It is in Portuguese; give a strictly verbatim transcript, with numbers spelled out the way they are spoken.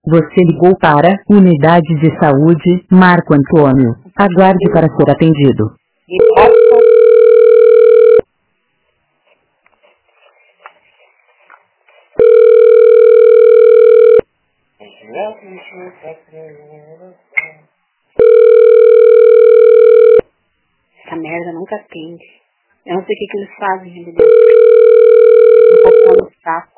Você ligou para Unidade de Saúde, Marco Antônio. Aguarde para ser atendido. Essa merda nunca atende. Eu não sei o que, que eles fazem, meu Deus. Não tá falando saco.